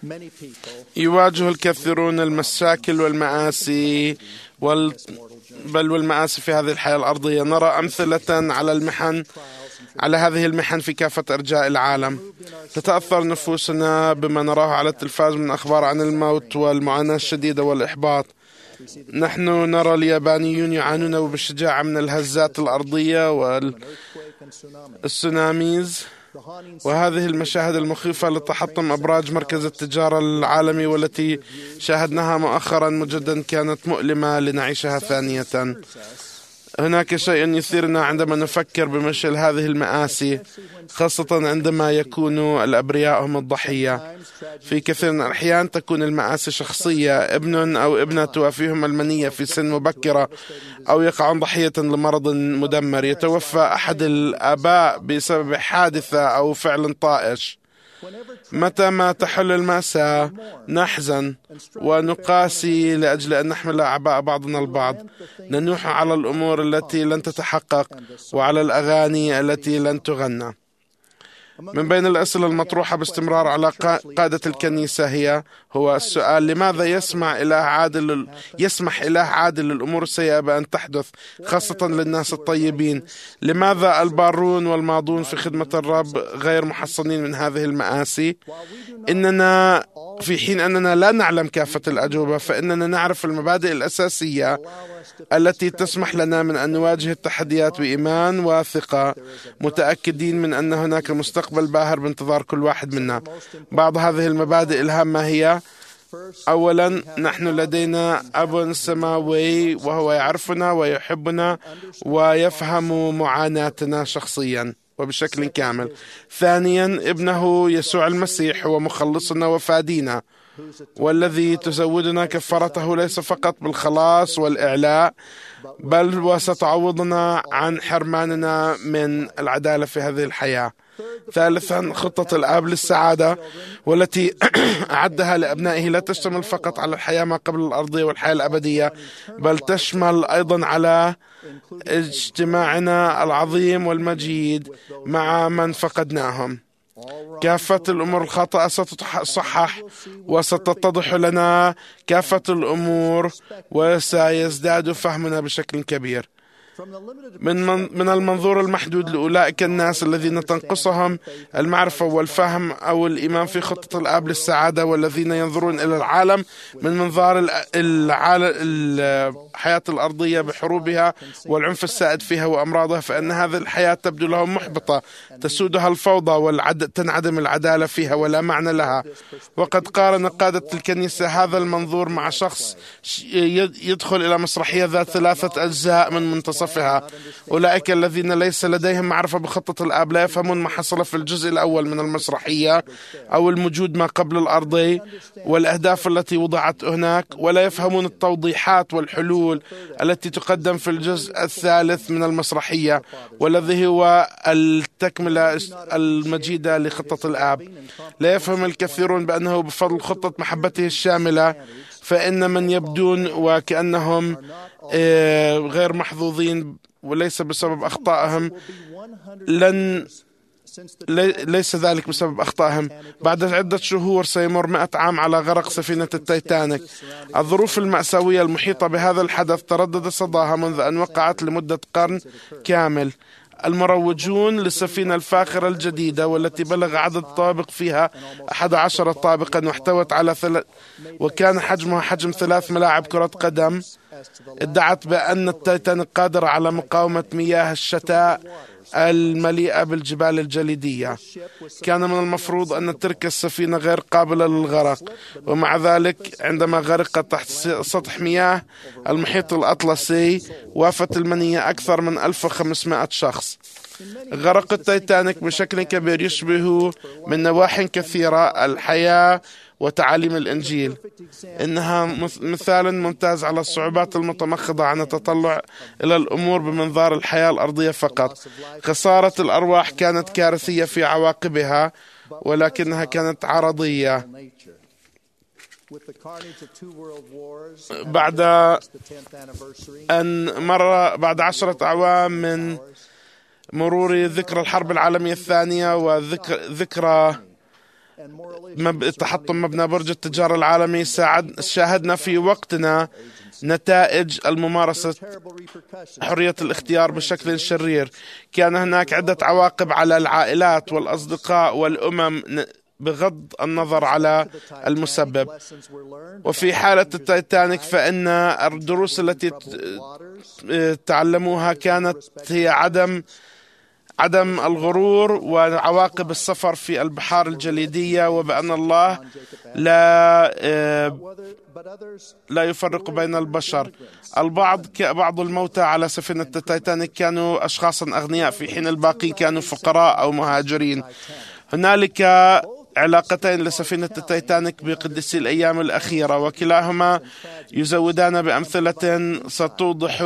يواجه الكثيرون المشاكل والمآسي بل والمآسي في هذه الحياة الأرضية. نرى أمثلة على هذه المحن في كافة أرجاء العالم. تتأثر نفوسنا بما نراه على التلفاز من أخبار عن الموت والمعاناة الشديدة والإحباط. نحن نرى اليابانيون يعانون بالشجاعة من الهزات الأرضية والسوناميز، وهذه المشاهد المخيفة لتحطم أبراج مركز التجارة العالمي والتي شاهدناها مؤخرا مجددا كانت مؤلمة لنعيشها ثانية. هناك شيء يثيرنا عندما نفكر بمثل هذه المآسي، خاصة عندما يكون الأبرياء هم الضحية. في كثير من الأحيان تكون المآسي شخصية، ابن أو ابنة توافيهم المنية في سن مبكرة، أو يقعون ضحية لمرض مدمر، يتوفى أحد الآباء بسبب حادثة أو فعل طائش. متى ما تحل المأساة نحزن ونقاسي لأجل أن نحمل أعباء بعضنا البعض. ننوح على الأمور التي لن تتحقق وعلى الأغاني التي لن تغنى. من بين الأسئلة المطروحة باستمرار على قادة الكنيسة هو السؤال: لماذا يسمح إله عادل للأمور السيئة بأن تحدث، خاصة للناس الطيبين؟ لماذا البارون والماضون في خدمة الرب غير محصنين من هذه المآسي؟ في حين أننا لا نعلم كافة الأجوبة، فإننا نعرف المبادئ الأساسية التي تسمح لنا من أن نواجه التحديات بإيمان وثقة، متأكدين من أن هناك مستقبل باهر بانتظار كل واحد منا. بعض هذه المبادئ الهامة هي: أولا، نحن لدينا أب سماوي وهو يعرفنا ويحبنا ويفهم معاناتنا شخصيا وبشكل كامل. ثانيا، ابنه يسوع المسيح هو مخلصنا وفادينا، والذي تزودنا كفارته ليس فقط بالخلاص والإعلاء، بل وستعوضنا عن حرماننا من العدالة في هذه الحياة. ثالثا، خطة الآب للسعادة والتي أعدها لأبنائه لا تشتمل فقط على الحياة ما قبل الأرضية والحياة الأبدية، بل تشمل أيضا على اجتماعنا العظيم والمجيد مع من فقدناهم. كافة الأمور الخاطئة ستتصحح وستتضح لنا كافة الأمور، وسيزداد فهمنا بشكل كبير. من المنظور المحدود لأولئك الناس الذين تنقصهم المعرفة والفهم أو الإيمان في خطة الآب للسعادة، والذين ينظرون إلى العالم من منظار الحياة الأرضية بحروبها والعنف السائد فيها وأمراضها، فإن هذه الحياة تبدو لهم محبطة، تسودها الفوضى تنعدم العدالة فيها ولا معنى لها. وقد قارن قادة الكنيسة هذا المنظور مع شخص يدخل إلى مسرحية ذات 3 أجزاء من منتصفها. أولئك الذين ليس لديهم معرفة بخطة الآب لا يفهمون ما حصل في الجزء الأول من المسرحية أو الموجود ما قبل الأرضي والأهداف التي وضعت هناك، ولا يفهمون التوضيحات والحلول التي تقدم في الجزء الثالث من المسرحية، والذي هو التكملة المجيدة لخطة الآب. لا يفهم الكثيرون بأنه بفضل خطة محبته الشاملة فإن من يبدون وكأنهم غير محظوظين وليس بسبب أخطائهم ليس ذلك بسبب أخطائهم. بعد عدة شهور سيمر 100 عام على غرق سفينة التيتانيك. الظروف المأساوية المحيطة بهذا الحدث تردد صداها منذ أن وقعت لمدة قرن كامل. المروجون للسفينة الفاخرة الجديدة والتي بلغ عدد الطوابق فيها 11 طابقا واحتوت على وكان حجمها حجم 3 ملاعب كرة قدم، ادعت بأن التيتانيك قادرة على مقاومة مياه الشتاء المليئة بالجبال الجليدية. كان من المفروض أن تلك السفينة غير قابلة للغرق، ومع ذلك عندما غرقت تحت سطح مياه المحيط الأطلسي وافت المنية أكثر من 1500 شخص. غرق التيتانيك بشكل كبير يشبه من نواحي كثيرة الحياة وتعاليم الإنجيل. إنها مثال ممتاز على الصعوبات المتمخضة عن التطلع إلى الأمور بمنظار الحياة الأرضية فقط. خسارة الأرواح كانت كارثية في عواقبها، ولكنها كانت عرضية. بعد 10 أعوام من مرور ذكرى الحرب العالمية الثانية وذكرى تحطم مبنى برج التجارة العالمي، شاهدنا في وقتنا نتائج الممارسة حرية الاختيار بشكل شرير. كان هناك عدة عواقب على العائلات والأصدقاء والأمم بغض النظر على المسبب. وفي حالة التايتانيك فإن الدروس التي تعلموها كانت هي عدم الغرور وعواقب السفر في البحار الجليدية، وبأن الله لا يفرق بين البشر. بعض الموتى على سفينة التايتانيك كانوا أشخاصا أغنياء، في حين الباقين كانوا فقراء أو مهاجرين. هنالك علاقتين لسفينة التايتانيك بقدسي الأيام الأخيرة، وكلاهما يزودان بأمثلة ستوضح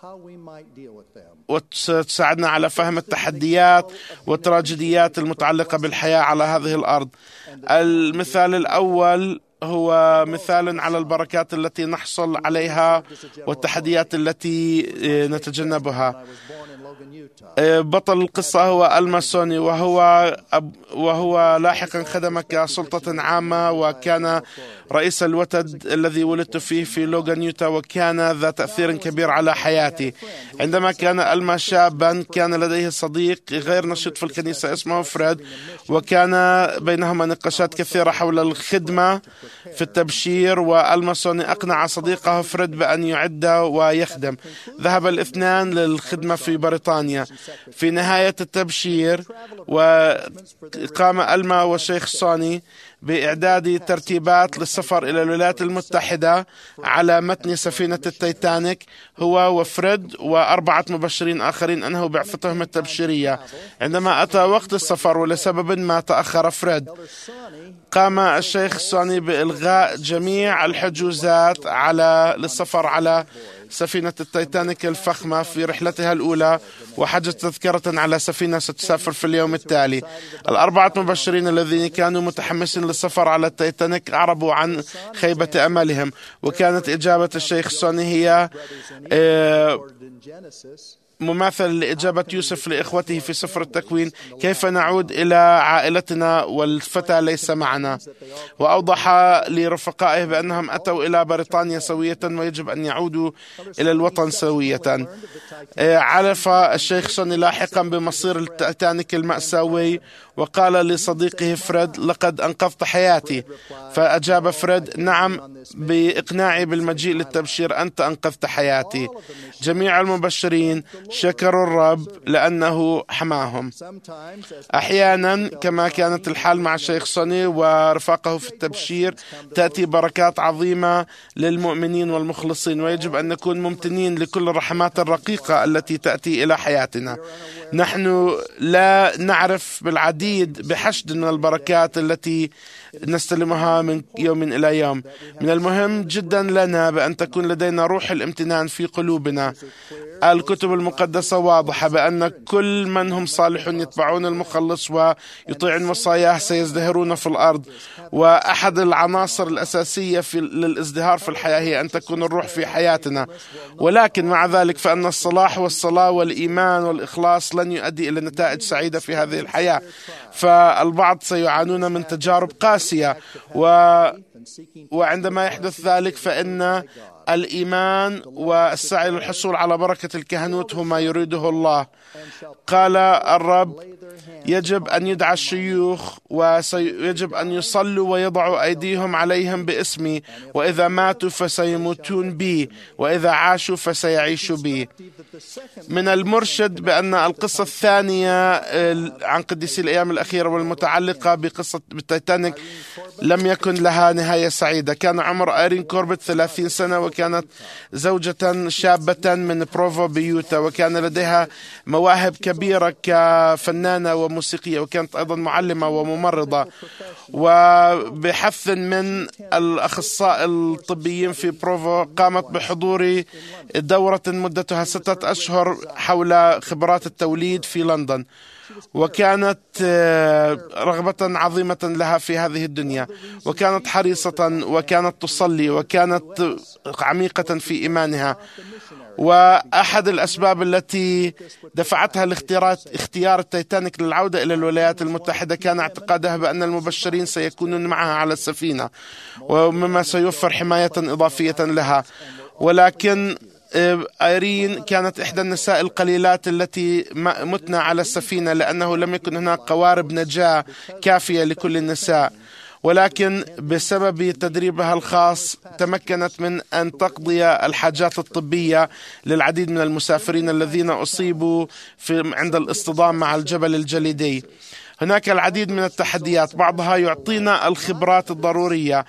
وتساعدنا على فهم التحديات والتراجيديات المتعلقة بالحياة على هذه الأرض. المثال الأول هو مثال على البركات التي نحصل عليها والتحديات التي نتجنبها. بطل القصة هو الماسوني، وهو لاحقا خدم كسلطة عامة، وكان رئيس الوتد الذي ولدت فيه في لوغان يوتا، وكان ذا تأثير كبير على حياتي. عندما كان ألما شابا كان لديه صديق غير نشيط في الكنيسة اسمه فريد، وكان بينهما نقاشات كثيرة حول الخدمة في التبشير، والماسوني أقنع صديقه فريد بأن يعد ويخدم. ذهب الاثنان للخدمة في بريطانيا. في نهاية التبشير وقام ألما والشيخ سوني بإعداد ترتيبات للسفر إلى الولايات المتحدة على متن سفينة التايتانيك، هو وفريد وأربعة مبشرين آخرين أنهوا بعثتهم التبشيرية. عندما أتى وقت السفر ولسبب ما تأخر فريد، قام الشيخ سوني بإلغاء جميع الحجوزات للسفر على سفينة التايتانيك الفخمة في رحلتها الأولى، وحجز تذكرة على سفينة ستسافر في اليوم التالي. الأربعة مبشرين الذين كانوا متحمسين للسفر على التايتانيك أعربوا عن خيبة أملهم، وكانت إجابة الشيخ سوني هي مماثل لإجابة يوسف لإخوته في سفر التكوين: كيف نعود إلى عائلتنا والفتى ليس معنا. وأوضح لرفقائه بأنهم أتوا إلى بريطانيا سوية ويجب أن يعودوا إلى الوطن سوية. عرف الشيخ سوني لاحقا بمصير التايتانيك المأساوي، وقال لصديقه فريد: لقد أنقذت حياتي. فأجاب فريد: نعم، بإقناعي بالمجيء للتبشير أنت أنقذت حياتي. جميع المبشرين شكروا الرب لأنه حماهم. أحيانا كما كانت الحال مع الشيخ سوني ورفاقه في التبشير تأتي بركات عظيمة للمؤمنين والمخلصين، ويجب أن نكون ممتنين لكل الرحمات الرقيقة التي تأتي إلى حياتنا. نحن لا نعرف بالعديد بحشد من البركات التي نستلمها من يوم إلى يوم. من المهم جدا لنا بأن تكون لدينا روح الامتنان في قلوبنا. الكتب المقدسة واضحة بأن كل من هم صالحون يتبعون المخلص ويطيعون وصاياه سيزدهرون في الأرض. وأحد العناصر الأساسية للازدهار في الحياة هي أن تكون الروح في حياتنا. ولكن مع ذلك فإن الصلاح والصلاة والإيمان والإخلاص لن يؤدي إلى نتائج سعيدة في هذه الحياة، فالبعض سيعانون من تجارب قاسية، وعندما يحدث ذلك فإن الإيمان والسعي للحصول على بركة الكهنوت هو ما يريده الله. قال الرب: يجب أن يدعى الشيوخ ويجب أن يصلوا ويضعوا أيديهم عليهم باسمي، وإذا ماتوا فسيموتون بي، وإذا عاشوا فسيعيشوا بي. من المرشد بأن القصة الثانية عن قديسي الأيام الأخيرة والمتعلقة بقصة التايتانيك لم يكن لها نهاية سعيدة. كان عمر آيرين كوربت 30 سنة، وكانت زوجة شابة من بروفو بيوتا، وكان لديها مواهب كبيرة كفنانة وموسيقية، وكانت أيضا معلمة وممرضة. وبحث من الأخصائي الطبيين في بروفو قامت بحضور دورة مدتها 6 أشهر حول خبرات التوليد في لندن، وكانت رغبة عظيمة لها في هذه الدنيا، وكانت حريصة وكانت تصلي وكانت عميقة في إيمانها. وأحد الأسباب التي دفعتها لاختيار التيتانيك للعودة إلى الولايات المتحدة كان اعتقادها بأن المبشرين سيكونون معها على السفينة، ومما سيوفر حماية إضافية لها. ولكن آيرين كانت إحدى النساء القليلات التي متن على السفينة، لأنه لم يكن هناك قوارب نجاة كافية لكل النساء. ولكن بسبب تدريبها الخاص تمكنت من أن تقضي الحاجات الطبية للعديد من المسافرين الذين أصيبوا عند الاصطدام مع الجبل الجليدي. هناك العديد من التحديات، بعضها يعطينا الخبرات الضرورية،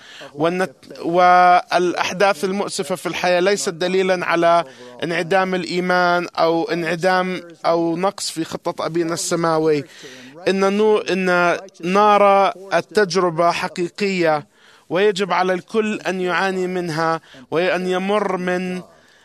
والأحداث المؤسفة في الحياة ليست دليلا على انعدام الإيمان أو انعدام أو نقص في خطة أبينا السماوي. إن نار التجربة حقيقية، ويجب على الكل أن يعاني منها وأن يمر من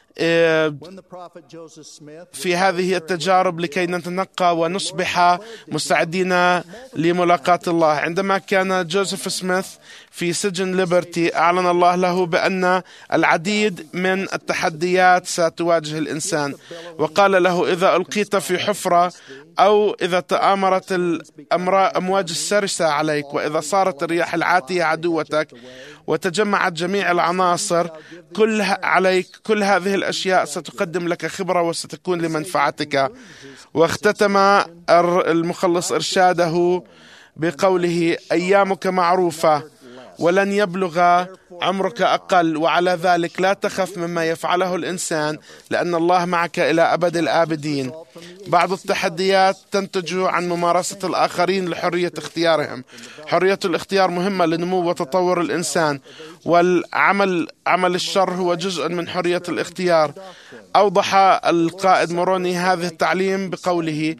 في هذه التجارب لكي نتنقى ونصبح مستعدين لملاقاة الله. عندما كان جوزيف سميث في سجن ليبرتي أعلن الله له بأن العديد من التحديات ستواجه الإنسان، وقال له: إذا ألقيت في حفرة، أو إذا تآمرت الأمواج السرسة عليك، وإذا صارت الرياح العاتية عدوتك، وتجمعت جميع العناصر كل هذه الأشياء ستقدم لك خبرة وستكون لمنفعتك. واختتم المخلص إرشاده بقوله: أيامك معروفة ولن يبلغ عمرك أقل، وعلى ذلك لا تخف مما يفعله الإنسان، لأن الله معك إلى أبد الآبدين. بعض التحديات تنتج عن ممارسة الآخرين لحرية اختيارهم. حرية الاختيار مهمة لنمو وتطور الإنسان، عمل الشر هو جزء من حرية الاختيار. أوضح القائد موروني هذا التعليم بقوله: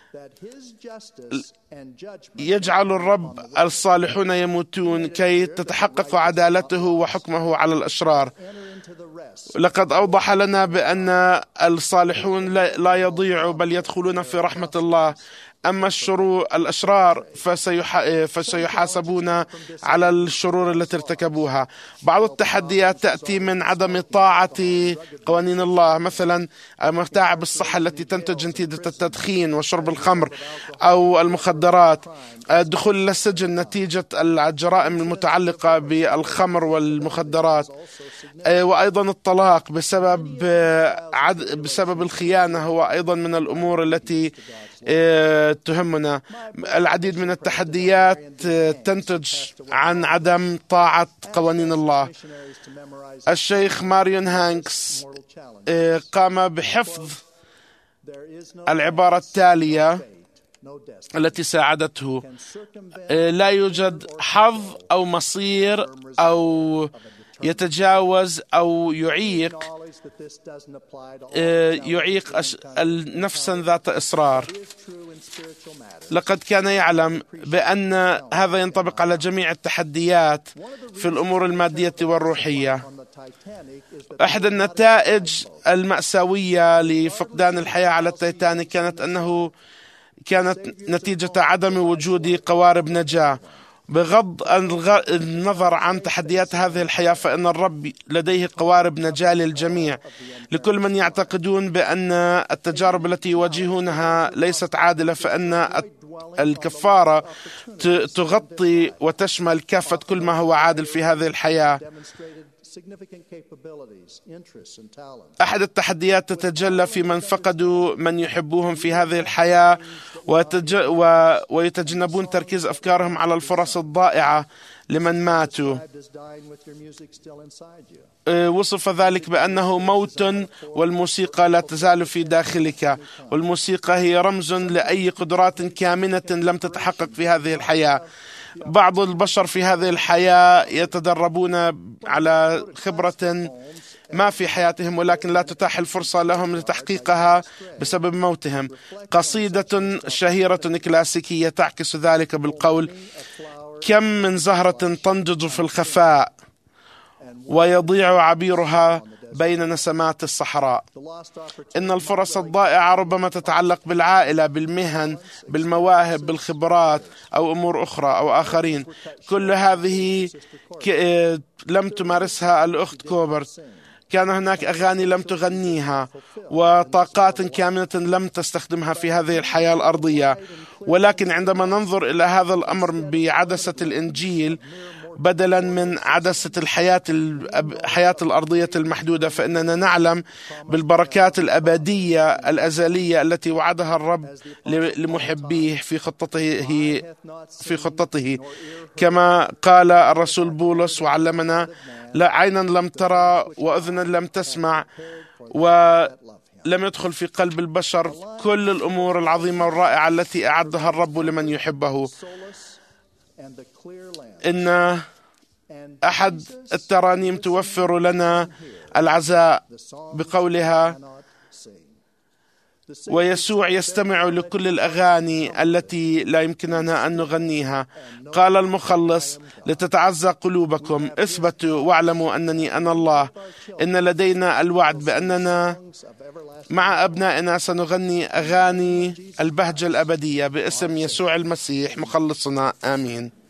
يجعل الرب الصالحون يموتون كي تتحقق عدالته وحكمه على الأشرار. لقد أوضح لنا بأن الصالحون لا يضيعوا بل يدخلون في رحمة الله، أما الأشرار فسيحاسبون على الشرور التي ارتكبوها. بعض التحديات تأتي من عدم طاعة قوانين الله، مثلا متاعب الصحة التي تنتج نتيجة التدخين وشرب الخمر أو المخدرات، الدخول إلى السجن نتيجة الجرائم المتعلقة بالخمر والمخدرات، وأيضا الطلاق بسبب الخيانة هو أيضا من الأمور التي تهمنا. العديد من التحديات تنتج عن عدم طاعة قوانين الله. الشيخ ماريون هانكس قام بحفظ العبارة التالية التي ساعدته: لا يوجد حظ أو مصير أو يتجاوز أو يعيق النفس ذات إصرار. لقد كان يعلم بأن هذا ينطبق على جميع التحديات في الأمور المادية والروحية. أحد النتائج المأساوية لفقدان الحياة على التيتانيك كانت نتيجة عدم وجود قوارب نجاة. بغض النظر عن تحديات هذه الحياة، فإن الرب لديه قوارب نجاة للجميع. لكل من يعتقدون بأن التجارب التي يواجهونها ليست عادلة، فإن الكفارة تغطي وتشمل كافة كل ما هو عادل في هذه الحياة. أحد التحديات تتجلى في من فقدوا من يحبوهم في هذه الحياة ويتجنبون تركيز أفكارهم على الفرص الضائعة لمن ماتوا. وصف ذلك بأنه موت والموسيقى لا تزال في داخلك، والموسيقى هي رمز لأي قدرات كامنة لم تتحقق في هذه الحياة. بعض البشر في هذه الحياة يتدربون على خبرة ما في حياتهم، ولكن لا تتاح الفرصة لهم لتحقيقها بسبب موتهم. قصيدة شهيرة كلاسيكية تعكس ذلك بالقول: كم من زهرة تنضج في الخفاء ويضيع عبيرها بين نسمات الصحراء. إن الفرص الضائعة ربما تتعلق بالعائلة، بالمهن، بالمواهب، بالخبرات أو أمور أخرى أو آخرين. كل هذه لم تمارسها الأخت كوبرت. كان هناك أغاني لم تغنيها وطاقات كامنة لم تستخدمها في هذه الحياة الأرضية. ولكن عندما ننظر إلى هذا الأمر بعدسة الإنجيل بدلا من عدسة الحياة الأرضية المحدودة، فإننا نعلم بالبركات الأبدية الأزلية التي وعدها الرب لمحبيه في خطته كما قال الرسول بولس وعلمنا: لا عينا لم ترى وأذنا لم تسمع ولم يدخل في قلب البشر كل الأمور العظيمة والرائعة التي أعدها الرب لمن يحبه. إن أحد الترانيم توفر لنا العزاء بقولها: ويسوع يستمع لكل الأغاني التي لا يمكننا أن نغنيها. قال المخلص: لتتعزى قلوبكم، اثبتوا واعلموا أنني أنا الله. إن لدينا الوعد بأننا مع أبنائنا سنغني أغاني البهجة الأبدية باسم يسوع المسيح مخلصنا. آمين.